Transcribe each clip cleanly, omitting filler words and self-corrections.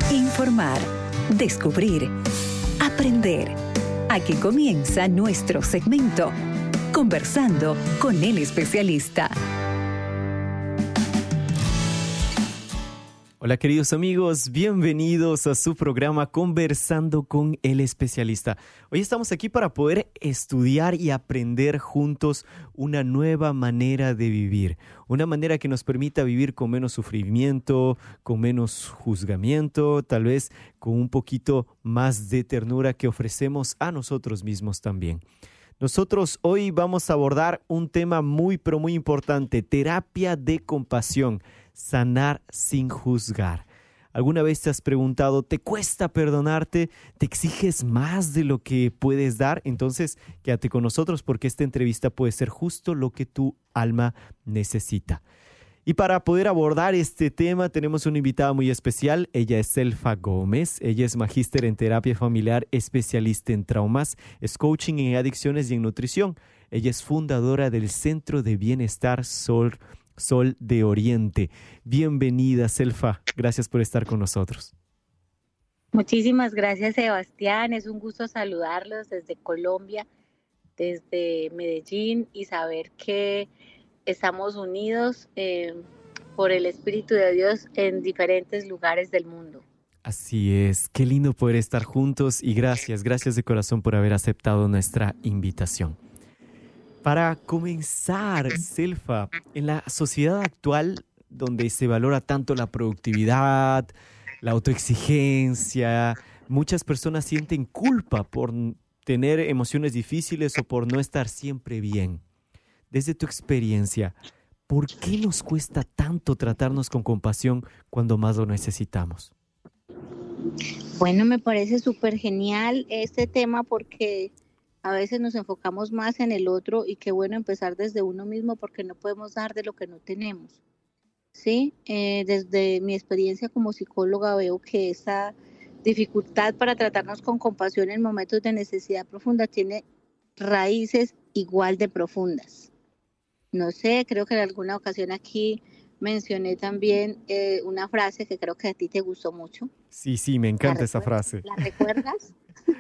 Informar, descubrir, aprender. Aquí comienza nuestro segmento, Conversando con el especialista. Hola queridos amigos, bienvenidos a su programa Conversando con el especialista. Hoy estamos aquí para poder estudiar y aprender juntos una nueva manera de vivir. Una manera que nos permita vivir con menos sufrimiento, con menos juzgamiento, tal vez con un poquito más de ternura que ofrecemos a nosotros mismos también. Nosotros hoy vamos a abordar un tema muy importante, terapia de compasión. Sanar sin juzgar. ¿Alguna vez te has preguntado, ¿te cuesta perdonarte? ¿Te exiges más de lo que puedes dar? Entonces, quédate con nosotros porque esta entrevista puede ser justo lo que tu alma necesita. Y para poder abordar este tema tenemos una invitada muy especial. Ella es Selfa Gómez. Ella es magíster en terapia familiar, especialista en traumas, es coaching en adicciones y en nutrición. Ella es fundadora del Centro de Bienestar Sol de Oriente. Bienvenida, Selfa. Gracias por estar con nosotros. Muchísimas gracias, Sebastián. Es un gusto saludarlos desde Colombia, desde Medellín, y saber que estamos unidos por el Espíritu de Dios en diferentes lugares del mundo. Así es. Qué lindo poder estar juntos y gracias de corazón por haber aceptado nuestra invitación. Para comenzar, Selfa, en la sociedad actual donde se valora tanto la productividad, la autoexigencia, muchas personas sienten culpa por tener emociones difíciles o por no estar siempre bien. Desde tu experiencia, ¿por qué nos cuesta tanto tratarnos con compasión cuando más lo necesitamos? Bueno, me parece súper genial este tema porque a veces nos enfocamos más en el otro, y qué bueno empezar desde uno mismo porque no podemos dar de lo que no tenemos. ¿Sí? Desde mi experiencia como psicóloga veo que esa dificultad para tratarnos con compasión en momentos de necesidad profunda tiene raíces igual de profundas. No sé, creo que en alguna ocasión aquí mencioné también una frase que creo que a ti te gustó mucho. Sí, me encanta esa frase. ¿La recuerdas?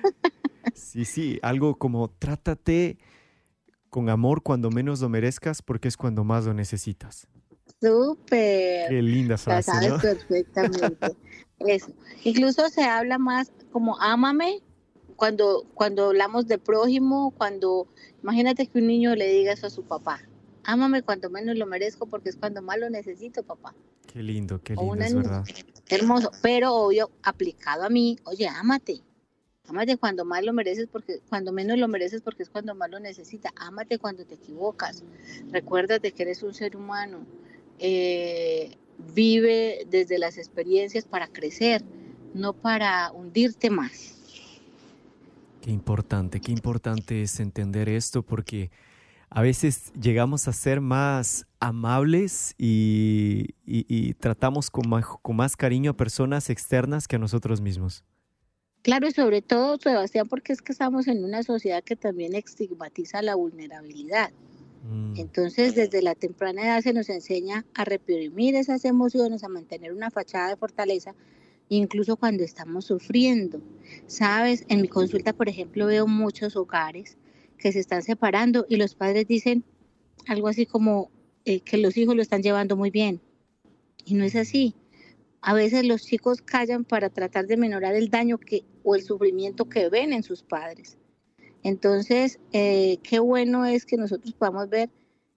Sí, algo como trátate con amor cuando menos lo merezcas porque es cuando más lo necesitas. Súper. Qué linda frase, la sabes, ¿no? Perfectamente. Eso. Incluso se habla más como ámame cuando hablamos de prójimo, imagínate que un niño le diga eso a su papá. Ámame cuando menos lo merezco porque es cuando más lo necesito, papá. Qué lindo, Es verdad. Hermoso, pero obvio, aplicado a mí, oye, ámate cuando más lo mereces, porque cuando menos lo mereces porque es cuando más lo necesitas. Ámate cuando te equivocas. Recuérdate que eres un ser humano. Vive desde las experiencias para crecer, no para hundirte más. Qué importante es entender esto porque a veces llegamos a ser más amables y tratamos con más cariño a personas externas que a nosotros mismos. Claro, y sobre todo, Sebastián, porque es que estamos en una sociedad que también estigmatiza la vulnerabilidad. Entonces, desde la temprana edad se nos enseña a reprimir esas emociones, a mantener una fachada de fortaleza, incluso cuando estamos sufriendo. Sabes, en mi consulta, por ejemplo, veo muchos hogares que se están separando y los padres dicen algo así como que los hijos lo están llevando muy bien. Y no es así. A veces los chicos callan para tratar de minorar el daño o el sufrimiento que ven en sus padres. Entonces, qué bueno es que nosotros podamos ver,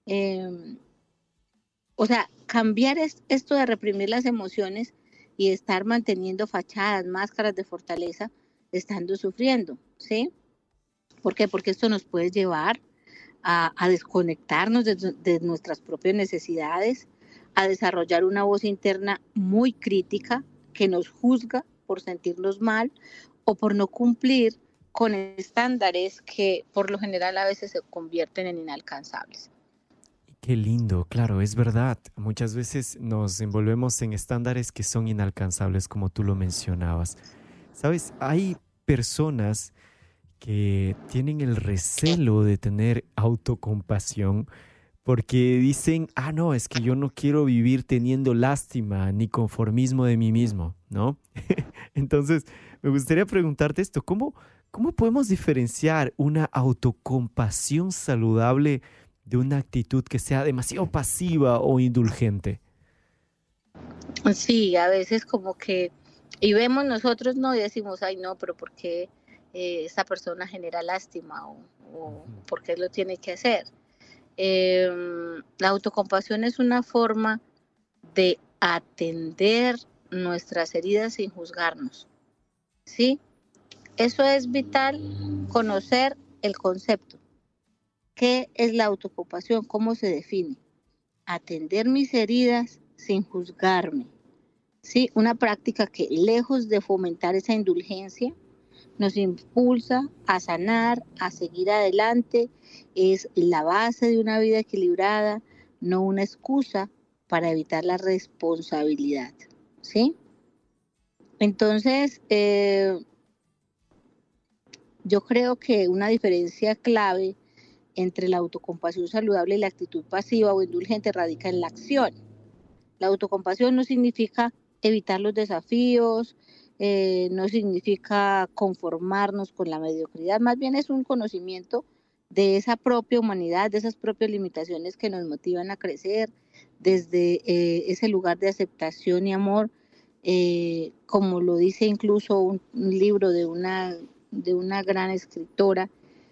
cambiar esto de reprimir las emociones y estar manteniendo fachadas, máscaras de fortaleza, estando sufriendo, ¿sí? ¿Por qué? Porque esto nos puede llevar a desconectarnos de nuestras propias necesidades, a desarrollar una voz interna muy crítica que nos juzga por sentirnos mal o por no cumplir con estándares que por lo general a veces se convierten en inalcanzables. Qué lindo, claro, es verdad. Muchas veces nos envolvemos en estándares que son inalcanzables, como tú lo mencionabas. ¿Sabes? Hay personas que tienen el recelo de tener autocompasión porque dicen, no, es que yo no quiero vivir teniendo lástima ni conformismo de mí mismo, ¿no? Entonces, me gustaría preguntarte esto, ¿cómo podemos diferenciar una autocompasión saludable de una actitud que sea demasiado pasiva o indulgente? Sí, a veces como que, y vemos nosotros, no, y decimos, ay no, pero ¿por qué esta persona genera lástima o por qué lo tiene que hacer? La autocompasión es una forma de atender nuestras heridas sin juzgarnos, ¿sí? Eso es vital, conocer el concepto. ¿Qué es la autocompasión? ¿Cómo se define? Atender mis heridas sin juzgarme, ¿sí? Una práctica que, lejos de fomentar esa indulgencia, nos impulsa a sanar, a seguir adelante, es la base de una vida equilibrada, no una excusa para evitar la responsabilidad, ¿sí? Entonces, yo creo que una diferencia clave entre la autocompasión saludable y la actitud pasiva o indulgente radica en la acción. La autocompasión no significa evitar los desafíos, no significa conformarnos con la mediocridad, más bien es un conocimiento de esa propia humanidad, de esas propias limitaciones que nos motivan a crecer, desde ese lugar de aceptación y amor, como lo dice incluso un libro de una gran escritora,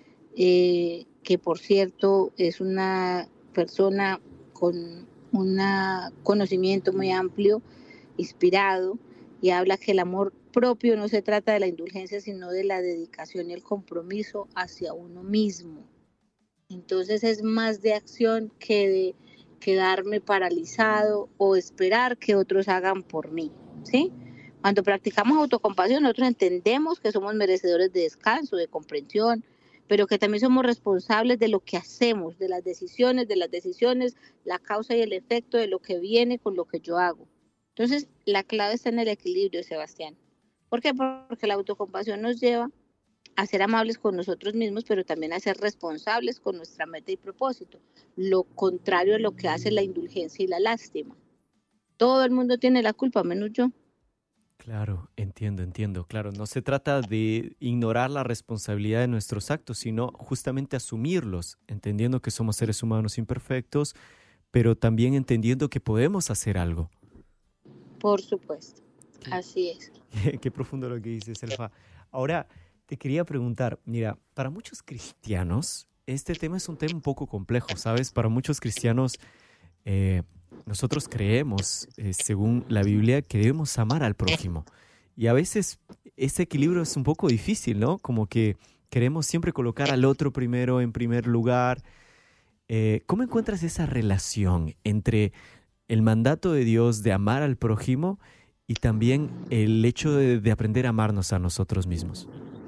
que por cierto es una persona con un conocimiento muy amplio, inspirado, y habla que el amor propio no se trata de la indulgencia, sino de la dedicación y el compromiso hacia uno mismo. Entonces es más de acción que de quedarme paralizado o esperar que otros hagan por mí, ¿sí? Cuando practicamos autocompasión, nosotros entendemos que somos merecedores de descanso, de comprensión, pero que también somos responsables de lo que hacemos, de las decisiones, la causa y el efecto de lo que viene con lo que yo hago. Entonces, la clave está en el equilibrio, Sebastián. ¿Por qué? Porque la autocompasión nos lleva a ser amables con nosotros mismos, pero también a ser responsables con nuestra meta y propósito. Lo contrario a lo que hace la indulgencia y la lástima. Todo el mundo tiene la culpa, menos yo. Claro, entiendo. Claro, no se trata de ignorar la responsabilidad de nuestros actos, sino justamente asumirlos, entendiendo que somos seres humanos imperfectos, pero también entendiendo que podemos hacer algo. Por supuesto, así es. Qué profundo lo que dices, Elfa. Ahora, te quería preguntar, mira, para muchos cristianos, este tema es un tema un poco complejo, ¿sabes? Para muchos cristianos, nosotros creemos, según la Biblia, que debemos amar al prójimo. Y a veces ese equilibrio es un poco difícil, ¿no? Como que queremos siempre colocar al otro primero, en primer lugar. ¿Cómo encuentras esa relación entre el mandato de Dios de amar al prójimo y también el hecho de aprender a amarnos a nosotros mismos?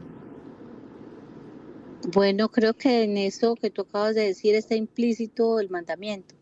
Bueno, creo que en eso que tú acabas de decir está implícito el mandamiento.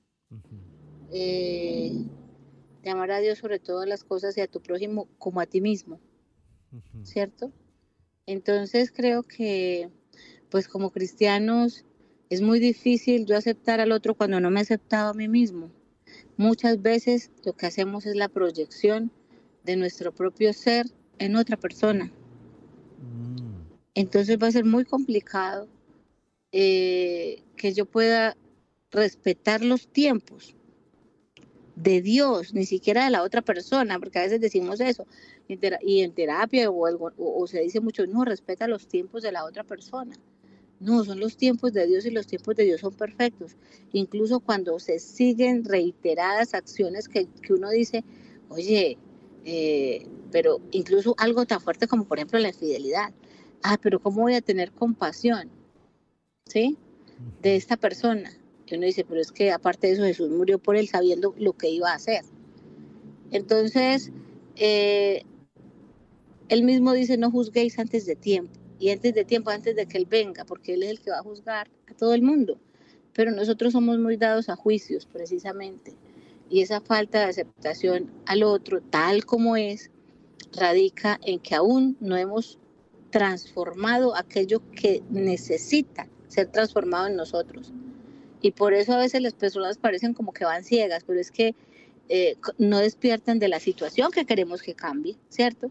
De amar a Dios sobre todas las cosas y a tu prójimo como a ti mismo, ¿cierto? Entonces creo que pues como cristianos es muy difícil yo aceptar al otro cuando no me he aceptado a mí mismo. Muchas veces lo que hacemos es la proyección de nuestro propio ser en otra persona. Entonces va a ser muy complicado que yo pueda respetar los tiempos de Dios, ni siquiera de la otra persona, porque a veces decimos eso, y en terapia o se dice mucho, no, respeta los tiempos de la otra persona. No, son los tiempos de Dios y los tiempos de Dios son perfectos. Incluso cuando se siguen reiteradas acciones que uno dice, oye, pero incluso algo tan fuerte como por ejemplo la infidelidad. Pero ¿cómo voy a tener compasión? ¿Sí? De esta persona. Y uno dice, pero es que aparte de eso Jesús murió por él sabiendo lo que iba a hacer. Entonces, él mismo dice, no juzguéis antes de tiempo. Y antes de tiempo, antes de que Él venga, porque Él es el que va a juzgar a todo el mundo. Pero nosotros somos muy dados a juicios, precisamente. Y esa falta de aceptación al otro, tal como es, radica en que aún no hemos transformado aquello que necesita ser transformado en nosotros. Y por eso a veces las personas parecen como que van ciegas, pero es que no despiertan de la situación que queremos que cambie, ¿cierto?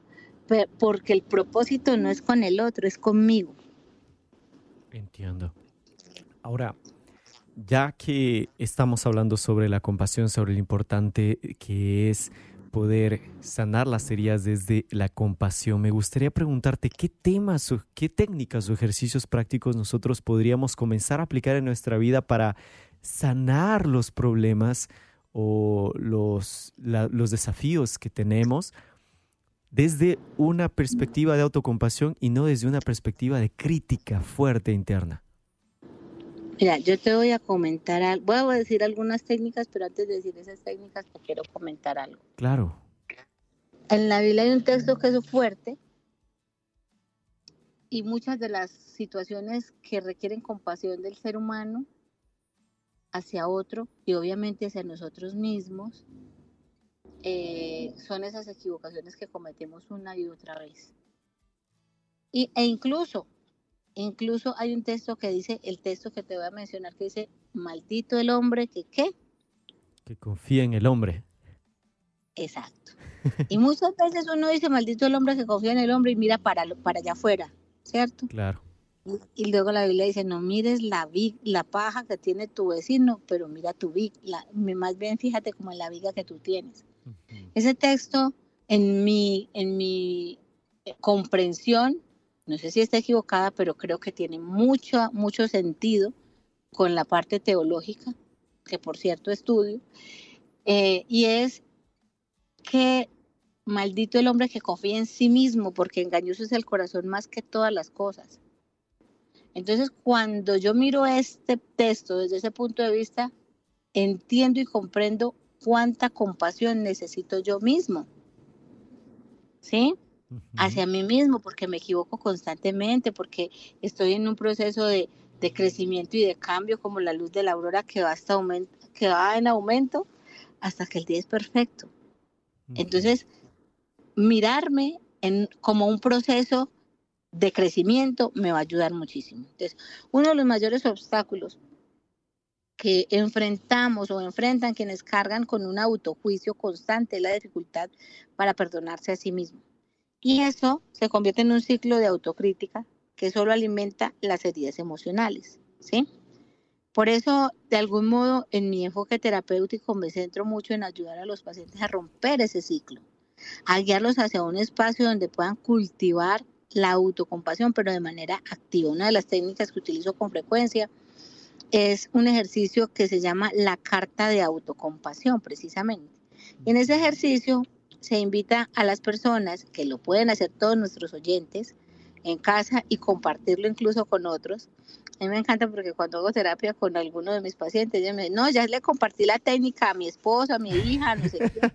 porque el propósito no es con el otro, es conmigo. Entiendo. Ahora, ya que estamos hablando sobre la compasión, sobre lo importante que es poder sanar las heridas desde la compasión, me gustaría preguntarte qué temas o qué técnicas o ejercicios prácticos nosotros podríamos comenzar a aplicar en nuestra vida para sanar los problemas o los desafíos que tenemos desde una perspectiva de autocompasión y no desde una perspectiva de crítica fuerte interna. Mira, yo te voy a comentar algo. Voy a decir algunas técnicas, pero antes de decir esas técnicas te quiero comentar algo. Claro. En la Biblia hay un texto que es fuerte y muchas de las situaciones que requieren compasión del ser humano hacia otro y obviamente hacia nosotros mismos son esas equivocaciones que cometemos una y otra vez. E incluso hay un texto que dice, el texto que te voy a mencionar, que dice, maldito el hombre que ¿qué? Que confía en el hombre. Exacto. Y muchas veces uno dice, maldito el hombre que confía en el hombre y mira para allá afuera, ¿cierto? Claro. Y luego la Biblia dice, no mires la paja que tiene tu vecino, pero mira tu viga, más bien fíjate como en la viga que tú tienes. Uh-huh. Ese texto, en mi comprensión, no sé si está equivocada, pero creo que tiene mucho sentido con la parte teológica, que por cierto estudio, y es que maldito el hombre que confía en sí mismo, porque engañoso es el corazón más que todas las cosas. Entonces, cuando yo miro este texto desde ese punto de vista, entiendo y comprendo cuánta compasión necesito yo mismo, ¿sí? Hacia mí mismo, porque me equivoco constantemente, porque estoy en un proceso de crecimiento y de cambio, como la luz de la aurora que va en aumento hasta que el día es perfecto. Entonces, mirarme como un proceso de crecimiento me va a ayudar muchísimo. Entonces, uno de los mayores obstáculos que enfrentamos o enfrentan quienes cargan con un autojuicio constante es la dificultad para perdonarse a sí mismo. Y eso se convierte en un ciclo de autocrítica que solo alimenta las heridas emocionales, ¿sí? Por eso, de algún modo, en mi enfoque terapéutico me centro mucho en ayudar a los pacientes a romper ese ciclo, a guiarlos hacia un espacio donde puedan cultivar la autocompasión, pero de manera activa. Una de las técnicas que utilizo con frecuencia es un ejercicio que se llama la carta de autocompasión, precisamente. Y en ese ejercicio se invita a las personas, que lo pueden hacer todos nuestros oyentes en casa y compartirlo incluso con otros. A mí me encanta porque cuando hago terapia con alguno de mis pacientes, ellos me dicen, no, ya le compartí la técnica a mi esposa, a mi hija, no sé qué.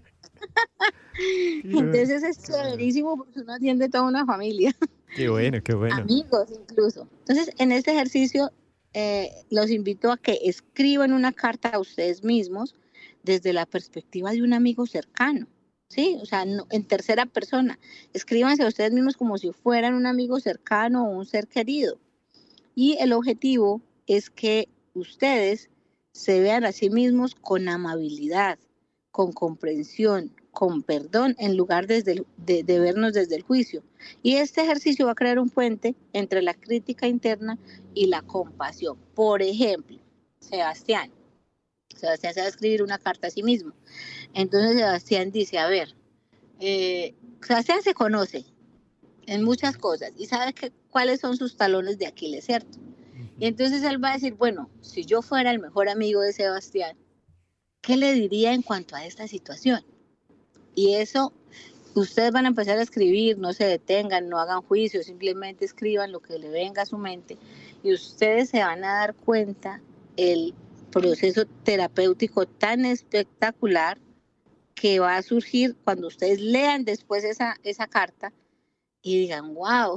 Entonces es chéverísimo porque uno atiende toda una familia. Qué bueno, qué bueno. Amigos incluso. Entonces, en este ejercicio los invito a que escriban una carta a ustedes mismos desde la perspectiva de un amigo cercano. Sí, o sea, no, en tercera persona. Escríbanse a ustedes mismos como si fueran un amigo cercano o un ser querido. Y el objetivo es que ustedes se vean a sí mismos con amabilidad, con comprensión, con perdón, en lugar de vernos desde el juicio. Y este ejercicio va a crear un puente entre la crítica interna y la compasión. Por ejemplo, Sebastián se va a escribir una carta a sí mismo. Entonces Sebastián dice, a ver, Sebastián se conoce en muchas cosas y sabe cuáles son sus talones de Aquiles, ¿cierto? Y entonces él va a decir, bueno, si yo fuera el mejor amigo de Sebastián, ¿qué le diría en cuanto a esta situación? Y eso, ustedes van a empezar a escribir, no se detengan, no hagan juicio, simplemente escriban lo que le venga a su mente y ustedes se van a dar cuenta el proceso terapéutico tan espectacular que va a surgir cuando ustedes lean después esa carta y digan, wow,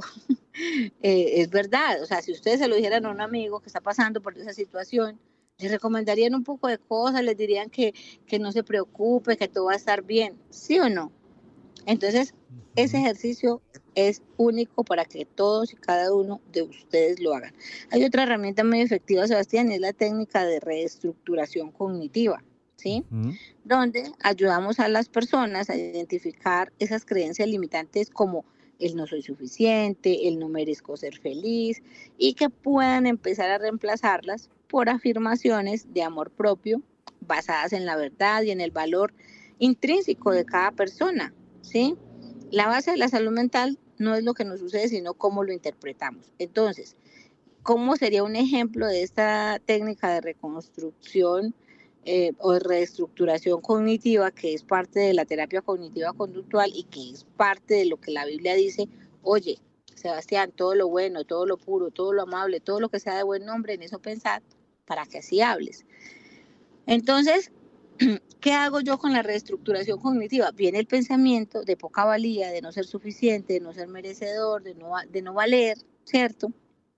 es verdad. O sea, si ustedes se lo dijeran a un amigo que está pasando por esa situación, les recomendarían un poco de cosas, les dirían que no se preocupe, que todo va a estar bien, ¿sí o no? Entonces, ese ejercicio es único para que todos y cada uno de ustedes lo hagan. Hay otra herramienta muy efectiva, Sebastián, es la técnica de reestructuración cognitiva, ¿sí? Donde ayudamos a las personas a identificar esas creencias limitantes como el no soy suficiente, el no merezco ser feliz, y que puedan empezar a reemplazarlas por afirmaciones de amor propio basadas en la verdad y en el valor intrínseco de cada persona, ¿sí? La base de la salud mental no es lo que nos sucede, sino cómo lo interpretamos. Entonces, ¿cómo sería un ejemplo de esta técnica de reconstrucción o de reestructuración cognitiva, que es parte de la terapia cognitiva conductual y que es parte de lo que la Biblia dice? Oye, Sebastián, todo lo bueno, todo lo puro, todo lo amable, todo lo que sea de buen nombre, en eso pensad, para que así hables. Entonces, ¿qué hago yo con la reestructuración cognitiva? Viene el pensamiento de poca valía, de no ser suficiente, de no ser merecedor, de no valer, ¿cierto?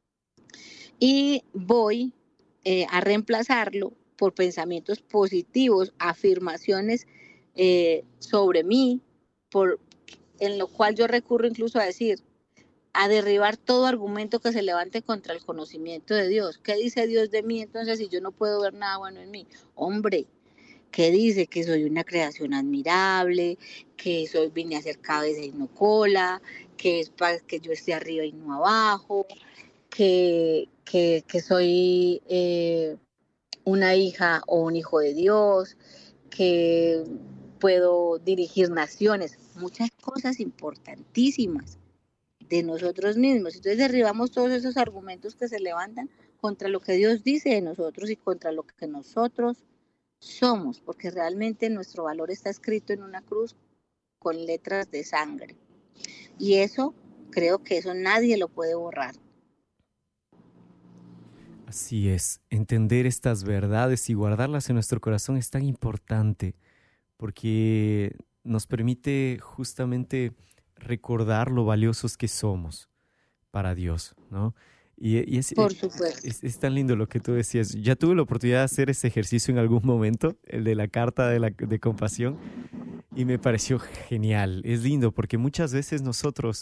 Y voy a reemplazarlo por pensamientos positivos, afirmaciones sobre mí, en lo cual yo recurro incluso a derribar todo argumento que se levante contra el conocimiento de Dios. ¿Qué dice Dios de mí entonces si yo no puedo ver nada bueno en mí? Hombre, ¿qué dice? Que soy una creación admirable, que vine a ser cabeza y no cola, que es para que yo esté arriba y no abajo, que soy una hija o un hijo de Dios, que puedo dirigir naciones, muchas cosas importantísimas de nosotros mismos. Entonces derribamos todos esos argumentos que se levantan contra lo que Dios dice de nosotros y contra lo que nosotros somos, porque realmente nuestro valor está escrito en una cruz con letras de sangre. Y eso, creo que eso nadie lo puede borrar. Así es, entender estas verdades y guardarlas en nuestro corazón es tan importante porque nos permite justamente recordar lo valiosos que somos para Dios, ¿no? Y Por supuesto. Es tan lindo lo que tú decías. Ya tuve la oportunidad de hacer ese ejercicio en algún momento, el de la carta de compasión, y me pareció genial. Es lindo porque muchas veces nosotros,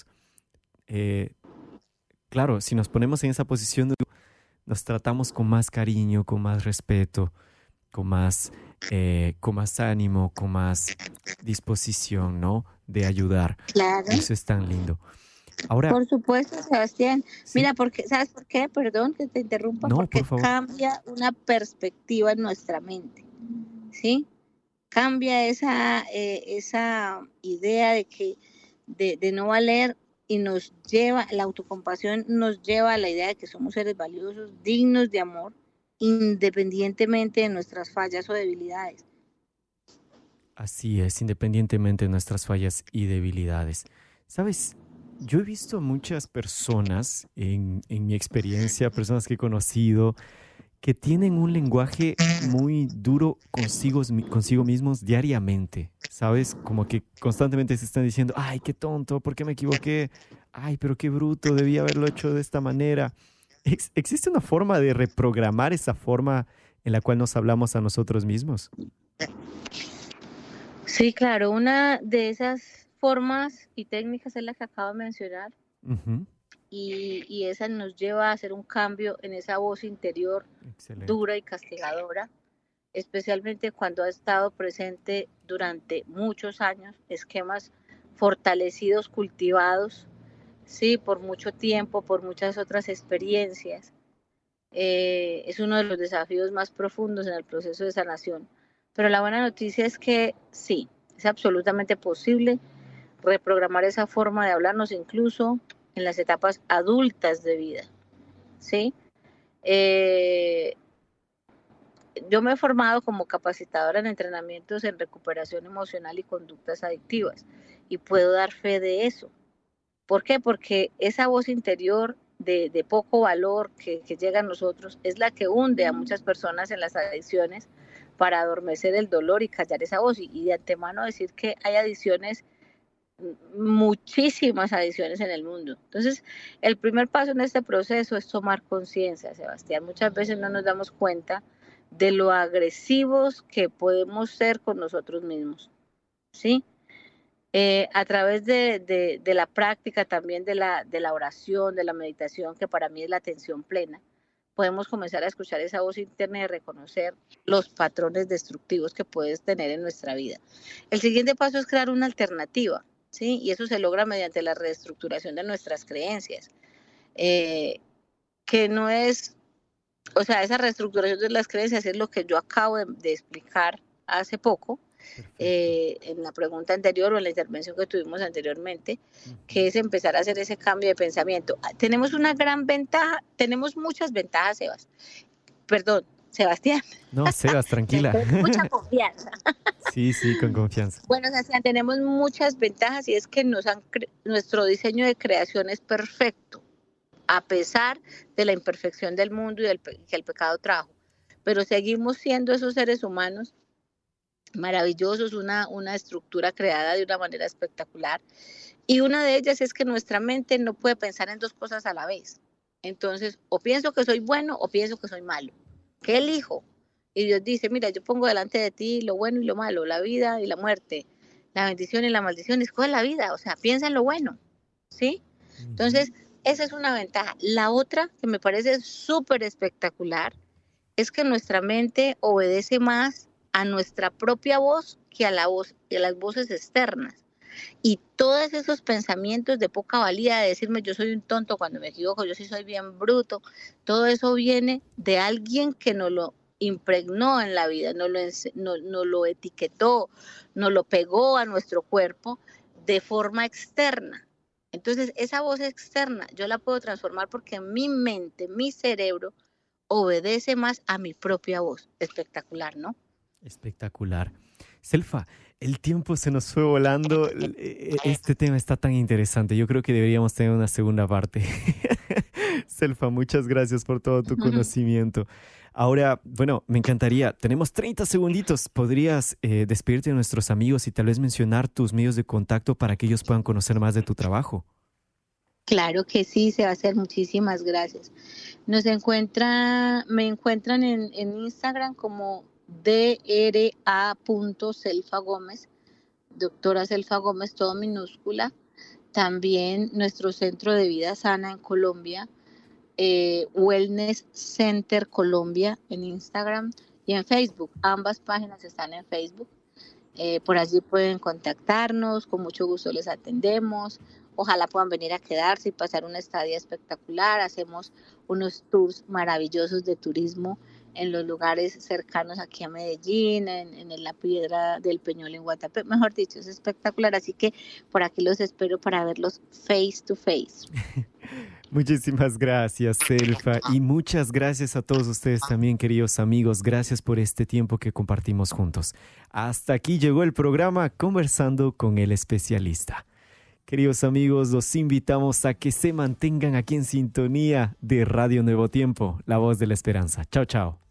claro, si nos ponemos en esa posición, nos tratamos con más cariño, con más respeto, con más ánimo, con más disposición, ¿no? De ayudar. Claro. Eso es tan lindo. Ahora, por supuesto, Sebastián. ¿sí? Mira, ¿sabes por qué? Perdón que te interrumpa. No, porque por favor. Cambia una perspectiva en nuestra mente, ¿sí? Cambia esa idea de no valer, y la autocompasión nos lleva a la idea de que somos seres valiosos, dignos de amor, independientemente de nuestras fallas o debilidades. Así es, independientemente de nuestras fallas y debilidades. ¿Sabes? Yo he visto muchas personas en mi experiencia, personas que he conocido, que tienen un lenguaje muy duro consigo mismos diariamente, ¿sabes? Como que constantemente se están diciendo, ay, qué tonto, ¿por qué me equivoqué? Ay, pero qué bruto, debía haberlo hecho de esta manera. ¿Existe una forma de reprogramar esa forma en la cual nos hablamos a nosotros mismos? Sí, claro, una de esas formas y técnicas es la que acabo de mencionar. Uh-huh. Y esa nos lleva a hacer un cambio en esa voz interior. Excelente. Dura y castigadora, especialmente cuando ha estado presente durante muchos años, esquemas fortalecidos, cultivados, sí, por mucho tiempo, por muchas otras experiencias. Es uno de los desafíos más profundos en el proceso de sanación. Pero la buena noticia es que sí, es absolutamente posible reprogramar esa forma de hablarnos incluso en las etapas adultas de vida, ¿sí? Yo me he formado como capacitadora en entrenamientos en recuperación emocional y conductas adictivas, y puedo dar fe de eso. ¿Por qué? Porque esa voz interior de poco valor que llega a nosotros es la que hunde a muchas personas en las adicciones para adormecer el dolor y callar esa voz. Y de antemano decir que hay adicciones, muchísimas adicciones en el mundo. Entonces, el primer paso en este proceso es tomar conciencia, Sebastián. Muchas veces no nos damos cuenta de lo agresivos que podemos ser con nosotros mismos, ¿sí? A través de la práctica también de la oración, de la meditación, que para mí es la atención plena, podemos comenzar a escuchar esa voz interna y reconocer los patrones destructivos que puedes tener en nuestra vida. El siguiente paso es crear una alternativa, ¿sí? Y eso se logra mediante la reestructuración de nuestras creencias, que no es, o sea, esa reestructuración de las creencias es lo que yo acabo de explicar hace poco, en la pregunta anterior o en la intervención que tuvimos anteriormente, que es empezar a hacer ese cambio de pensamiento. Tenemos una gran ventaja, tenemos muchas ventajas, Sebastián. No, Sebas, tranquila. Mucha confianza. Sí, con confianza. Bueno, Sebastián, tenemos muchas ventajas y es que nuestro diseño de creación es perfecto, a pesar de la imperfección del mundo y que el pecado trajo. Pero seguimos siendo esos seres humanos maravillosos, una estructura creada de una manera espectacular. Y una de ellas es que nuestra mente no puede pensar en dos cosas a la vez. Entonces, o pienso que soy bueno o pienso que soy malo. ¿Qué elijo? Y Dios dice, mira, yo pongo delante de ti lo bueno y lo malo, la vida y la muerte, la bendición y la maldición. Escoge la vida, o sea, piensa en lo bueno, ¿sí? Entonces, esa es una ventaja. La otra, que me parece súper espectacular, es que nuestra mente obedece más a nuestra propia voz que a las voces externas. Y todos esos pensamientos de poca valía, de decirme yo soy un tonto cuando me equivoco, yo sí soy bien bruto, todo eso viene de alguien que nos lo impregnó en la vida, nos lo etiquetó, nos lo pegó a nuestro cuerpo de forma externa. Entonces esa voz externa yo la puedo transformar porque mi mente, mi cerebro obedece más a mi propia voz. Espectacular, ¿no? Espectacular. Selfa, el tiempo se nos fue volando. Este tema está tan interesante. Yo creo que deberíamos tener una segunda parte. Selfa, muchas gracias por todo tu conocimiento. Ahora, bueno, me encantaría. Tenemos 30 segunditos. ¿Podrías despedirte de nuestros amigos y tal vez mencionar tus medios de contacto para que ellos puedan conocer más de tu trabajo? Claro que sí, Sebastián, muchísimas gracias. Me encuentran en Instagram como dra.selfagomez, doctora Selfa Gómez, todo minúscula. También nuestro centro de vida sana en Colombia, Wellness Center Colombia en Instagram y en Facebook. Ambas páginas están en Facebook. Por allí pueden contactarnos, con mucho gusto les atendemos. Ojalá puedan venir a quedarse y pasar una estadía espectacular. Hacemos unos tours maravillosos de turismo en los lugares cercanos aquí a Medellín, en la Piedra del Peñol en Guatapé. Mejor dicho, es espectacular. Así que por aquí los espero para verlos face to face. Muchísimas gracias, Selfa. Y muchas gracias a todos ustedes también, queridos amigos. Gracias por este tiempo que compartimos juntos. Hasta aquí llegó el programa Conversando con el Especialista. Queridos amigos, los invitamos a que se mantengan aquí en sintonía de Radio Nuevo Tiempo, la voz de la esperanza. Chao, chao.